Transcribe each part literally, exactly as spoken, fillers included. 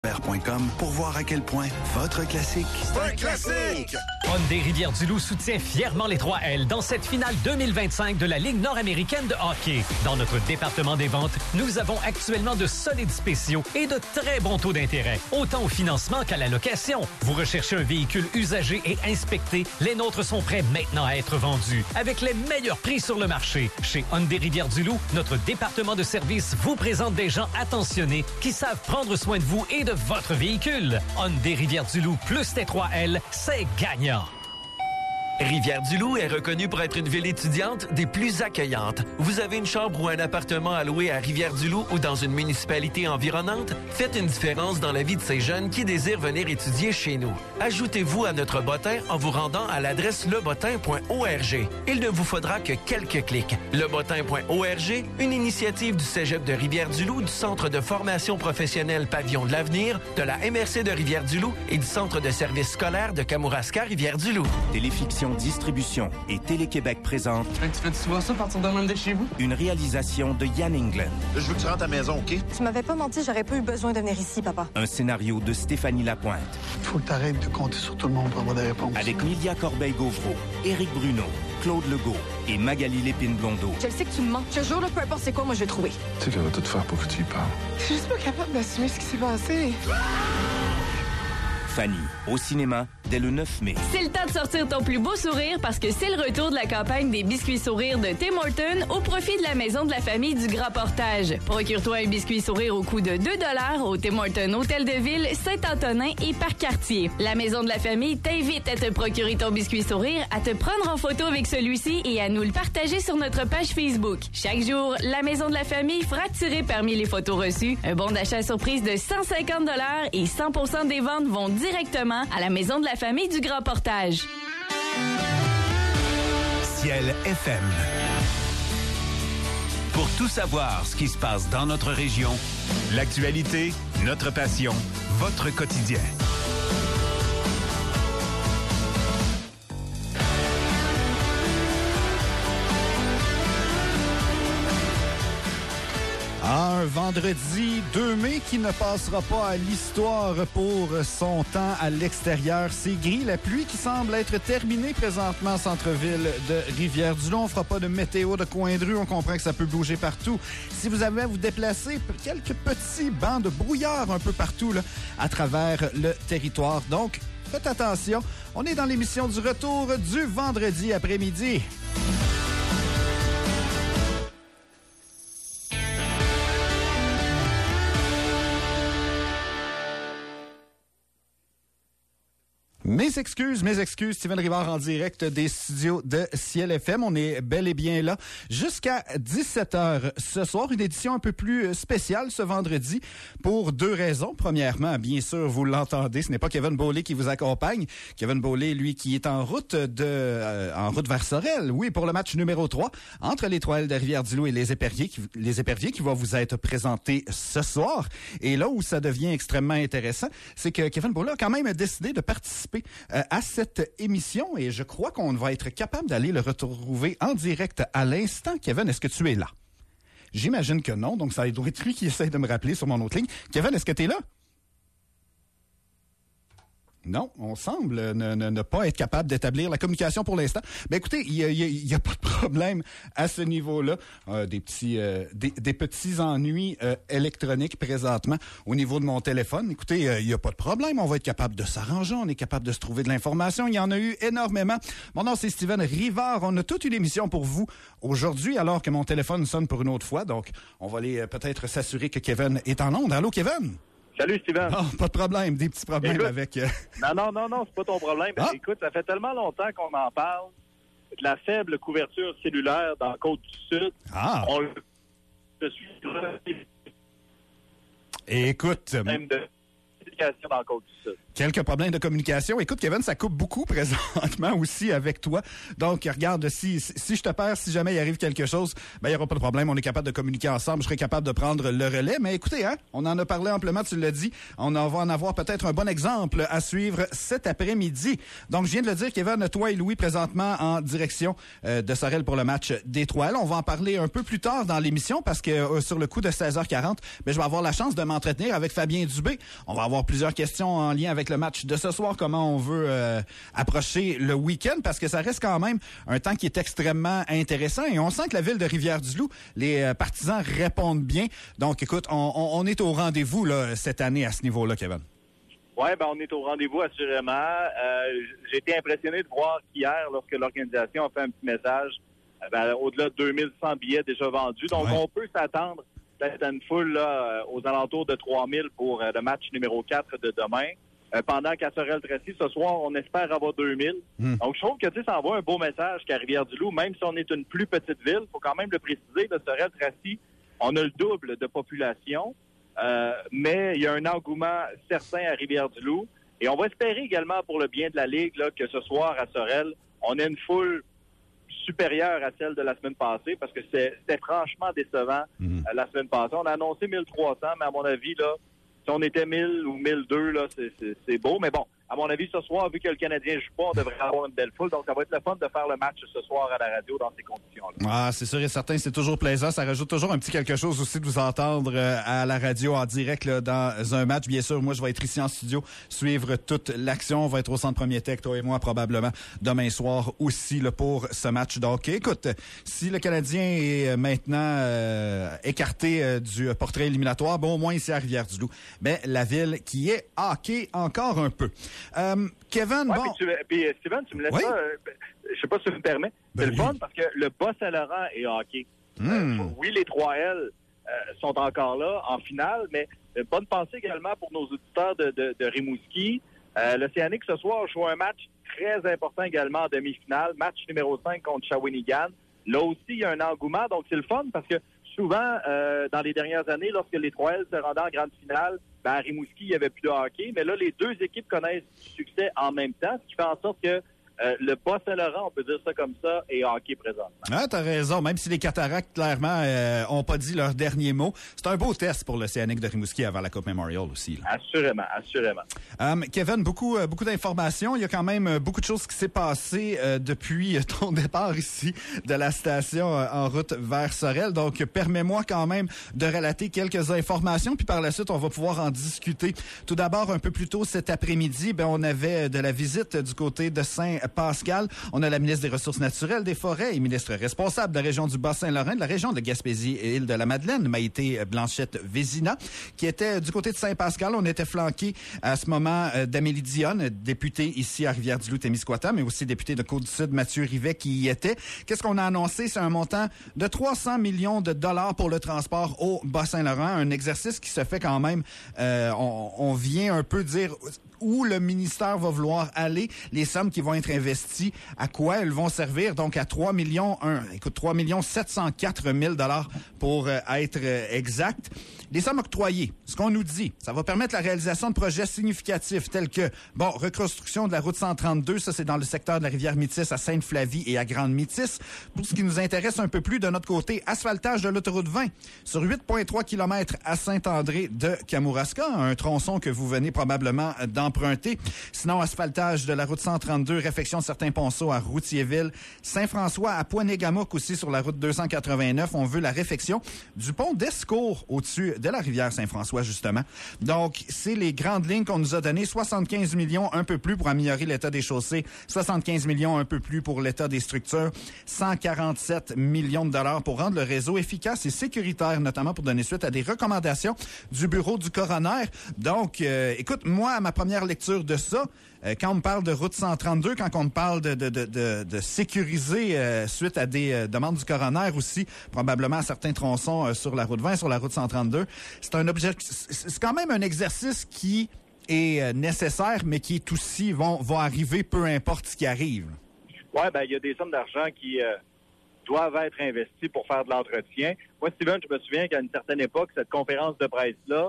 point com pour voir à quel point votre classique, c'est un classique! Hyundai Rivière-du-Loup soutient fièrement les trois L dans cette finale deux mille vingt-cinq de la Ligue nord-américaine de hockey. Dans notre département des ventes, nous avons actuellement de solides spéciaux et de très bons taux d'intérêt, autant au financement qu'à la location. Vous recherchez un véhicule usagé et inspecté, les nôtres sont prêts maintenant à être vendus, avec les meilleurs prix sur le marché. Chez Hyundai Rivière-du-Loup, notre département de service vous présente des gens attentionnés qui savent prendre soin de vous et de votre véhicule. Hyundai Rivière-du-Loup plus T trois L, c'est gagnant. Rivière-du-Loup est reconnue pour être une ville étudiante des plus accueillantes. Vous avez une chambre ou un appartement à louer à Rivière-du-Loup ou dans une municipalité environnante? Faites une différence dans la vie de ces jeunes qui désirent venir étudier chez nous. Ajoutez-vous à notre bottin en vous rendant à l'adresse lebottin point org. Il ne vous faudra que quelques clics. lebottin point org, une initiative du Cégep de Rivière-du-Loup, du Centre de formation professionnelle Pavillon de l'avenir, de la M R C de Rivière-du-Loup et du Centre de services scolaires de Kamouraska Rivière-du-Loup. Téléfiction Distribution et Télé-Québec présente... Tu fais souvent ça, partir de même de chez vous? Une réalisation de Yann England. Je veux que tu rentres à la maison, OK? Tu m'avais pas menti, j'aurais pas eu besoin de venir ici, papa. Un scénario de Stéphanie Lapointe. Faut que t'arrêtes de compter sur tout le monde pour avoir des réponses. Avec Milia Corbeil-Gauvreau, Éric Bruno, Claude Legault et Magali Lépine-Blondeau. Je le sais que tu me mens. Je jure, là, peu importe c'est quoi, moi, je vais trouver. Tu sais qu'elle va tout faire pour que tu y parles. Je suis juste pas capable d'assumer ce qui s'est passé. Fanny, au cinéma, dès le neuf mai. C'est le temps de sortir ton plus beau sourire parce que c'est le retour de la campagne des biscuits sourires de Tim Hortons au profit de la maison de la famille du Grand Portage. Procure-toi un biscuit sourire au coût de deux dollars au Tim Hortons Hôtel de Ville, Saint-Antonin et Parc-Cartier. La maison de la famille t'invite à te procurer ton biscuit sourire, à te prendre en photo avec celui-ci et à nous le partager sur notre page Facebook. Chaque jour, la maison de la famille fera tirer parmi les photos reçues un bon d'achat surprise de cent cinquante dollars et cent pour cent des ventes vont directement à la maison de la famille du Grand Portage. Ciel F M. Pour tout savoir ce qui se passe dans notre région, l'actualité, notre passion, votre quotidien. Un vendredi deux mai qui ne passera pas à l'histoire pour son temps à l'extérieur. C'est gris, la pluie qui semble être terminée présentement au centre-ville de Rivière-du-Loup. On ne fera pas de météo de coin de rue, on comprend que ça peut bouger partout. Si vous avez à vous déplacer, quelques petits bancs de brouillard un peu partout là, à travers le territoire. Donc, faites attention, on est dans l'émission du retour du vendredi après-midi. Mes excuses, mes excuses, Steven Rivard en direct des studios de Ciel F M. On est bel et bien là jusqu'à dix-sept heures ce soir. Une édition un peu plus spéciale ce vendredi pour deux raisons. Premièrement, bien sûr, vous l'entendez, ce n'est pas Kevin Beaulé qui vous accompagne. Kevin Beaulé, lui, qui est en route de euh, en route vers Sorel, oui, pour le match numéro trois entre les trois L de Rivière-du-Loup et les Éperviers, qui, les Éperviers qui va vous être présenté ce soir. Et là où ça devient extrêmement intéressant, c'est que Kevin Beaulé a quand même décidé de participer Euh, à cette émission et je crois qu'on va être capable d'aller le retrouver en direct à l'instant. Kevin, est-ce que tu es là? J'imagine que non, donc ça doit être lui qui essaie de me rappeler sur mon autre ligne. Kevin, est-ce que tu es là? Non, on semble ne, ne, ne pas être capable d'établir la communication pour l'instant. Ben écoutez, il y a, il y a, il y a pas de problème à ce niveau-là. Euh, des petits euh, des, des petits ennuis euh, électroniques présentement au niveau de mon téléphone. Écoutez, euh, il y a pas de problème. On va être capable de s'arranger. On est capable de se trouver de l'information. Il y en a eu énormément. Mon nom, c'est Steven Rivard. On a toute une émission pour vous aujourd'hui, alors que mon téléphone sonne pour une autre fois. Donc, on va aller euh, peut-être s'assurer que Kevin est en onde. Allô, Kevin? Salut, Steven. Non, pas de problème. Des petits problèmes écoute, avec... Euh... Non, non, non, non, c'est pas ton problème. Ah. Écoute, ça fait tellement longtemps qu'on en parle de la faible couverture cellulaire dans la Côte-du-Sud. Ah. On... Je suis... Écoute... Même de... communication dans le Côte-du-Sud. Quelques problèmes de communication. Écoute, Kevin, ça coupe beaucoup présentement aussi avec toi. Donc, regarde, si, si je te perds, si jamais il arrive quelque chose, ben, il n'y aura pas de problème. On est capable de communiquer ensemble. Je serai capable de prendre le relais. Mais écoutez, hein, on en a parlé amplement, tu l'as dit. On en va en avoir peut-être un bon exemple à suivre cet après-midi. Donc, je viens de le dire, Kevin, toi et Louis, présentement en direction euh, de Sorel pour le match des trois L. On va en parler un peu plus tard dans l'émission parce que euh, sur le coup de seize heures quarante, ben, je vais avoir la chance de m'entretenir avec Fabien Dubé. On va avoir plusieurs questions en lien avec le match de ce soir, comment on veut euh, approcher le week-end, parce que ça reste quand même un temps qui est extrêmement intéressant et on sent que la ville de Rivière-du-Loup, les euh, partisans répondent bien. Donc, écoute, on, on, on est au rendez-vous là, cette année à ce niveau-là, Kevin. Oui, ben on est au rendez-vous, assurément. Euh, j'ai été impressionné de voir qu'hier, lorsque l'organisation a fait un petit message, euh, ben, au-delà de deux mille cent billets déjà vendus. Donc, ouais. On peut s'attendre peut-être à une foule là, aux alentours de trois mille pour euh, le match numéro quatre de demain. Euh, pendant qu'à Sorel-Tracy, ce soir, on espère avoir deux mille. Mm. Donc, je trouve que ça envoie un beau message qu'à Rivière-du-Loup, même si on est une plus petite ville, il faut quand même le préciser, de Sorel-Tracy, on a le double de population, euh, mais il y a un engouement certain à Rivière-du-Loup. Et on va espérer également, pour le bien de la Ligue, là, que ce soir, à Sorel, on ait une foule supérieure à celle de la semaine passée, parce que c'est, c'était franchement décevant mm. euh, la semaine passée. On a annoncé mille trois cents, mais à mon avis, là, si on était mille ou mille deux, là, c'est, c'est, c'est beau. Mais bon, à mon avis, ce soir, vu que le Canadien joue pas, on devrait avoir une belle foule. Donc, ça va être le fun de faire le match ce soir à la radio dans ces conditions-là. Ah, c'est sûr et certain, c'est toujours plaisant. Ça rajoute toujours un petit quelque chose aussi de vous entendre euh, à la radio en direct là, dans un match. Bien sûr, moi, je vais être ici en studio, suivre toute l'action. On va être au Centre Premier Tech, toi et moi, probablement demain soir aussi là, pour ce match. Donc, écoute, si le Canadien est maintenant euh, écarté euh, du portrait éliminatoire, bon, au moins ici à Rivière-du-Loup, ben, la ville qui est hockey encore un peu. Euh, Kevin, ouais, bon... Puis, tu, puis Steven, tu me laisses oui? ça, euh, je sais pas si tu me permets, ben c'est oui. le fun parce que le Bas-Saint-Laurent est hockey. Mm. Euh, oui, les trois L euh, sont encore là en finale, mais euh, bonne pensée également pour nos auditeurs de, de, de Rimouski. Euh, L'Océanique ce soir joue un match très important également en demi-finale, match numéro cinq contre Shawinigan. Là aussi, il y a un engouement, donc c'est le fun parce que souvent, euh, dans les dernières années, lorsque les trois L se rendaient en grande finale, ben, à Rimouski, il n'y avait plus de hockey. Mais là, les deux équipes connaissent du succès en même temps, ce qui fait en sorte que euh, le Bas-Saint-Laurent, on peut dire ça comme ça, est hockey présentement. Ah, t'as raison. Même si les Cataractes, clairement, euh, ont pas dit leur dernier mot. C'est un beau test pour l'Océanique de Rimouski avant la Coupe Memorial aussi. Là. Assurément, assurément. Um, Kevin, beaucoup, euh, beaucoup d'informations. Il y a quand même euh, beaucoup de choses qui s'est passé euh, depuis ton départ ici de la station euh, en route vers Sorel. Donc, permets-moi quand même de relater quelques informations, puis par la suite, on va pouvoir en discuter. Tout d'abord, un peu plus tôt cet après-midi, ben, on avait de la visite du côté de Saint-Pascal. On a la ministre des Ressources naturelles, des Forêts et ministre responsable de la région du Bas-Saint-Laurent, de la région de Gaspésie et Île-de-la-Madeleine, Maïté Blanchette-Vézina, qui était du côté de Saint-Pascal. On était flanqué à ce moment euh, d'Amélie Dionne, députée ici à Rivière-du-Loup-Témiscouata, mais aussi député de Côte-du-Sud, Mathieu Rivet, qui y était. Qu'est-ce qu'on a annoncé? C'est un montant de trois cents millions de dollars pour le transport au Bas-Saint-Laurent. Un exercice qui se fait quand même, euh, on, on vient un peu dire où le ministère va vouloir aller, les sommes qui vont être investies, à quoi elles vont servir. Donc, à trois millions, un, écoute, trois millions sept cent quatre mille dollars pour euh, être euh, exact. Les sommes octroyées, ce qu'on nous dit, ça va permettre la réalisation de projets significatifs tels que, bon, reconstruction de la route cent trente-deux, ça c'est dans le secteur de la rivière Métis à Sainte-Flavie et à Grande-Métis. Pour ce qui nous intéresse un peu plus de notre côté, asphaltage de l'autoroute vingt sur huit virgule trois kilomètres à Saint-André de Kamouraska, un tronçon que vous venez probablement d'emprunter. Sinon, asphaltage de la route cent trente-deux, réfection de certains ponceaux à Routierville, Saint-François à Poinégamouk aussi sur la route deux cent quatre-vingt-neuf. On veut la réfection du pont d'Escourt au-dessus de la rivière Saint-François, justement. Donc, c'est les grandes lignes qu'on nous a données. soixante-quinze millions, un peu plus pour améliorer l'état des chaussées. soixante-quinze millions, un peu plus pour l'état des structures. cent quarante-sept millions de dollars pour rendre le réseau efficace et sécuritaire, notamment pour donner suite à des recommandations du bureau du coroner. Donc, euh, écoute, moi, à ma première lecture de ça, euh, quand on me parle de route cent trente-deux, quand on me parle de, de, de, de, de sécuriser euh, suite à des euh, demandes du coroner aussi, probablement à certains tronçons euh, sur la route vingt, sur la route cent trente-deux, c'est un objet, c'est quand même un exercice qui est euh, nécessaire, mais qui est aussi, vont, va arriver peu importe ce qui arrive. Oui, ben il y a des sommes d'argent qui euh, doivent être investies pour faire de l'entretien. Moi, Steven, je me souviens qu'à une certaine époque, cette conférence de presse-là,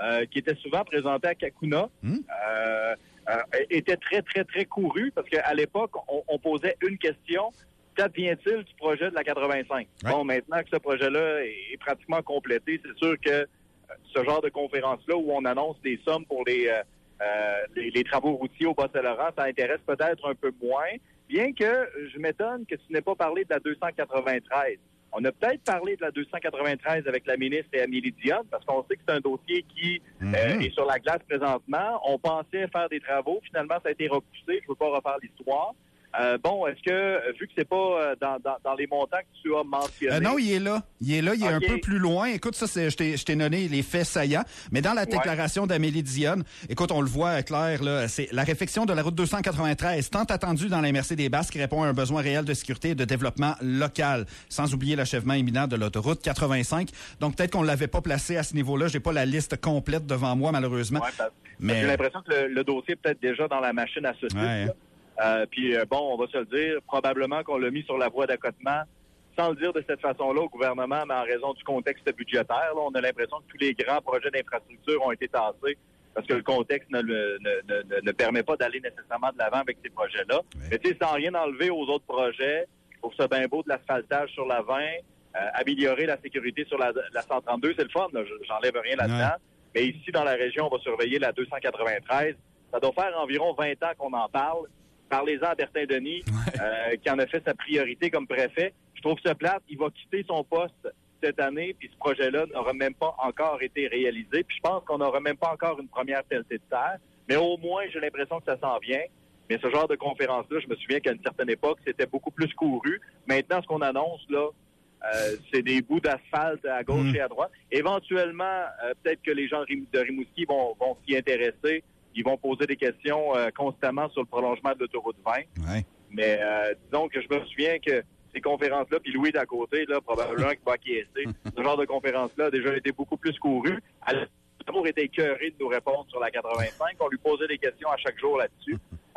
euh, qui était souvent présenté à Kakuna, mmh. euh, euh, était très, très, très couru parce qu'à l'époque, on, on posait une question. Qu'advient-il du projet de la quatre-vingt-cinq? Ouais. Bon, maintenant que ce projet-là est, est pratiquement complété, c'est sûr que euh, ce genre de conférence-là où on annonce des sommes pour les, euh, euh, les, les travaux routiers au Bas-Saint-Laurent, ça intéresse peut-être un peu moins, bien que je m'étonne que tu n'aies pas parlé de la deux cent quatre-vingt-treize. On a peut-être parlé de la deux cent quatre-vingt-treize avec la ministre et Amélie Dionne, parce qu'on sait que c'est un dossier qui mm-hmm. euh, est sur la glace présentement. On pensait faire des travaux. Finalement, ça a été repoussé. Je ne veux pas refaire l'histoire. Euh, bon, est-ce que, vu que c'est pas euh, dans, dans, dans les montants que tu as mentionnés... Euh, non, il est là. Il est là, il est okay. un peu plus loin. Écoute, ça, c'est, je, t'ai, je t'ai donné les faits saillants. Mais dans la déclaration ouais. d'Amélie Dionne, écoute, on le voit clair, là, c'est la réfection de la route deux cent quatre-vingt-treize, tant attendue dans la M R C des Basses, qui répond à un besoin réel de sécurité et de développement local, sans oublier l'achèvement imminent de l'autoroute quatre-vingt-cinq. Donc, peut-être qu'on ne l'avait pas placé à ce niveau-là. J'ai pas la liste complète devant moi, malheureusement. Ouais, parce, mais... J'ai l'impression que le, le dossier est peut-être déjà dans la machine à sauter. Ouais. Euh, puis, euh, bon, on va se le dire, probablement qu'on l'a mis sur la voie d'accotement, sans le dire de cette façon-là au gouvernement, mais en raison du contexte budgétaire. Là, on a l'impression que tous les grands projets d'infrastructure ont été tassés parce que le contexte ne, ne, ne, ne permet pas d'aller nécessairement de l'avant avec ces projets-là. Oui. Mais tu sais, sans rien enlever aux autres projets, pour ce bien beau de l'asphaltage sur la vingt, euh, améliorer la sécurité sur la, la cent trente-deux, c'est le fun, là, j'enlève rien là-dedans. Oui. Mais ici, dans la région, on va surveiller la deux cent quatre-vingt-treize. Ça doit faire environ vingt ans qu'on en parle. Parlez-en à Bertin Denis, ouais. euh, qui en a fait sa priorité comme préfet. Je trouve ça plate. Il va quitter son poste cette année, puis ce projet-là n'aura même pas encore été réalisé. Puis je pense qu'on n'aura même pas encore une première pelletée de terre. Mais au moins, j'ai l'impression que ça s'en vient. Mais ce genre de conférence-là, je me souviens qu'à une certaine époque, c'était beaucoup plus couru. Maintenant, ce qu'on annonce, là, euh, c'est des bouts d'asphalte à gauche mmh. et à droite. Éventuellement, euh, peut-être que les gens de Rimouski vont, vont s'y intéresser. Ils vont poser des questions euh, constamment sur le prolongement de l'autoroute vingt. Ouais. Mais euh, disons que je me souviens que ces conférences-là, puis Louis d'à côté, là, probablement qu'il va acquiescer. Ce genre de conférence-là a déjà été beaucoup plus couru. Elle a toujours été écœurée de nous répondre sur la quatre-vingt-cinq. On lui posait des questions à chaque jour là-dessus.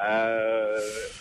Euh,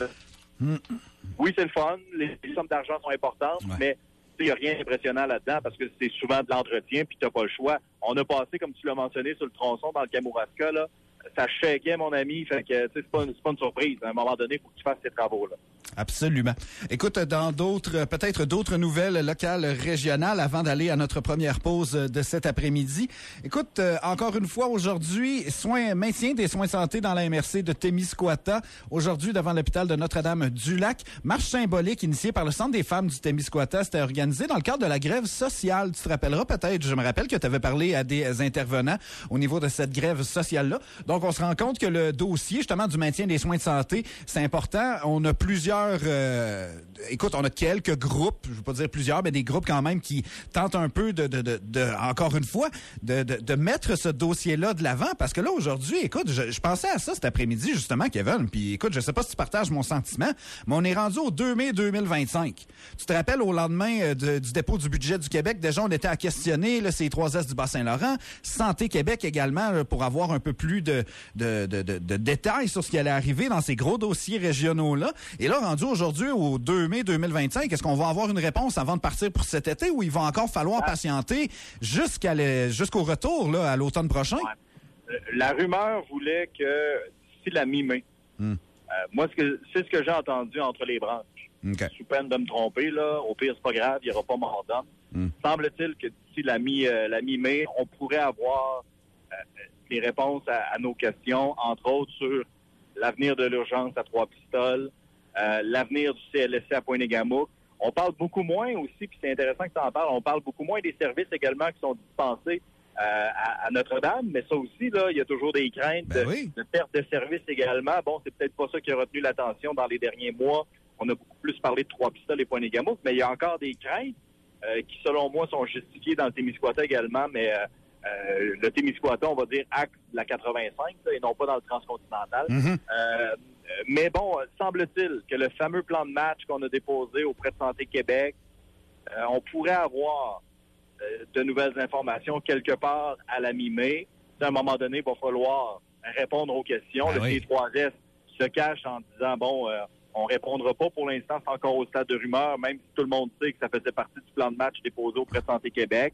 oui, c'est le fun. Les, les sommes d'argent sont importantes, ouais. mais il n'y a rien d'impressionnant là-dedans parce que c'est souvent de l'entretien puis tu n'as pas le choix. On a passé, comme tu l'as mentionné, sur le tronçon dans le Kamouraska, là, ça shakeait, mon ami. Fait que, c'est pas, c'est pas une surprise. À un moment donné, il faut que tu fasses ces travaux-là. Absolument. Écoute, dans d'autres, peut-être d'autres nouvelles locales, régionales, avant d'aller à notre première pause de cet après-midi. Écoute, euh, encore une fois, aujourd'hui, soins, maintien des soins de santé dans la M R C de Témiscouata. Aujourd'hui, devant l'hôpital de Notre-Dame-du-Lac. Marche symbolique initiée par le Centre des femmes du Témiscouata. C'était organisé dans le cadre de la grève sociale. Tu te rappelleras peut-être, je me rappelle que tu avais parlé à des intervenants au niveau de cette grève sociale-là. Donc, on se rend compte que le dossier, justement, du maintien des soins de santé, c'est important. On a plusieurs Euh, écoute, on a quelques groupes, je ne veux pas dire plusieurs, mais des groupes quand même qui tentent un peu de, de, de, de encore une fois, de, de, de mettre ce dossier-là de l'avant. Parce que là, aujourd'hui, écoute, je, je pensais à ça cet après-midi, justement, Kevin. Puis écoute, je sais pas si tu partages mon sentiment, mais on est rendu au deux mai deux mille vingt-cinq. Tu te rappelles, au lendemain de, du dépôt du budget du Québec, déjà, on était à questionner là, ces trois S du Bas-Saint-Laurent, Santé Québec également, là, pour avoir un peu plus de, de, de, de, de détails sur ce qui allait arriver dans ces gros dossiers régionaux-là. Et là, rendu aujourd'hui, au deux mai deux mille vingt-cinq, est-ce qu'on va avoir une réponse avant de partir pour cet été ou il va encore falloir ah. patienter jusqu'à le, jusqu'au retour là, à l'automne prochain? Ouais. La rumeur voulait que d'ici la mi-mai, hmm. euh, moi, ce que, c'est ce que j'ai entendu entre les branches. Okay. Sous peine de me tromper, là, au pire, c'est pas grave, il n'y aura pas mort d'homme. Hmm. Semble-t-il que d'ici la, mi, euh, la mi-mai, on pourrait avoir euh, des réponses à, à nos questions, entre autres sur l'avenir de l'urgence à Trois-Pistoles, Euh, l'avenir du C L S C à Pointe-Négamouk. On parle beaucoup moins aussi, puis c'est intéressant que tu en parles, on parle beaucoup moins des services également qui sont dispensés euh, à, à Notre-Dame, mais ça aussi, là, il y a toujours des craintes ben de, oui. de perte de services également. Bon, c'est peut-être pas ça qui a retenu l'attention dans les derniers mois. On a beaucoup plus parlé de Trois-Pistoles et Pointe-Négamouk, mais il y a encore des craintes euh, qui, selon moi, sont justifiées dans le Témiscouata également, mais euh, euh, le Témiscouata, on va dire axe de la quatre-vingt-cinq, là, et non pas dans le transcontinental. Mm-hmm. Euh, Mais bon, semble-t-il que le fameux plan de match qu'on a déposé auprès de Santé Québec, euh, on pourrait avoir euh, de nouvelles informations quelque part à la mi-mai. À un moment donné, il va falloir répondre aux questions. Ah le oui. T trois S se cache en disant, bon, euh, on répondra pas pour l'instant, c'est encore au stade de rumeur, même si tout le monde sait que ça faisait partie du plan de match déposé auprès de Santé Québec.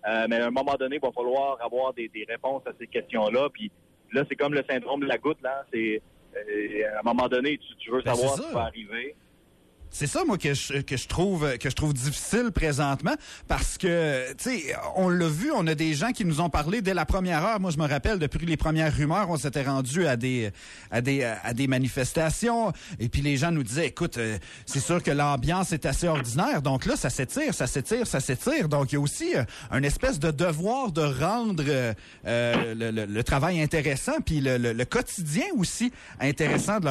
Euh, mais à un moment donné, il va falloir avoir des, des réponses à ces questions-là. Puis là, c'est comme le syndrome de la goutte. Là. C'est, euh, à un moment donné, tu, tu veux savoir ben, ce qui va arriver. C'est ça, moi, que je, que je trouve que je trouve difficile présentement, parce que, tu sais, on l'a vu, on a des gens qui nous ont parlé dès la première heure. Moi, je me rappelle, depuis les premières rumeurs, on s'était rendu à des à des à des manifestations, et puis les gens nous disaient, écoute, euh, c'est sûr que l'ambiance est assez ordinaire, donc là, ça s'étire, ça s'étire, ça s'étire. Donc, il y a aussi euh, un espèce de devoir de rendre euh, le, le, le travail intéressant, puis le, le, le quotidien aussi intéressant de leur